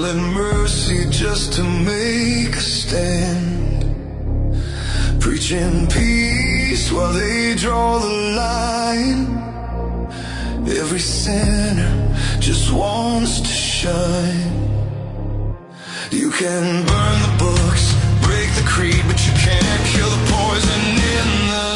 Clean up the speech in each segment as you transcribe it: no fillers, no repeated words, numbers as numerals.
selling mercy just to make a stand, preaching peace while they draw the line. Every sinner just wants to shine. You can burn the books, break the creed, but you can't kill the poison in the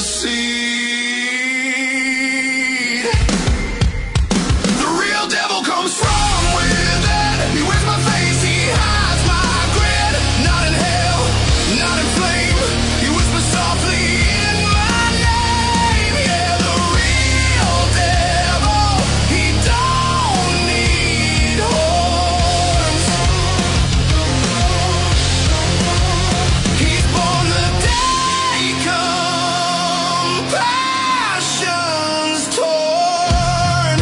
seed. The real devil comes from within. He wears my face, he hides my grin. Not in hell, not in flame. He whispers softly in my name. Yeah, the real devil, he don't need horns. He's born the day compassion's torn.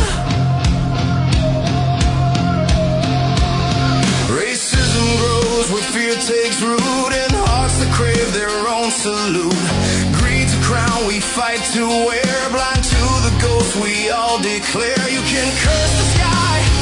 Racism grows where fear takes root in hearts that crave their own salute. Greed's a crown we fight to wear, blind to the ghost we all declare. You can curse the sky,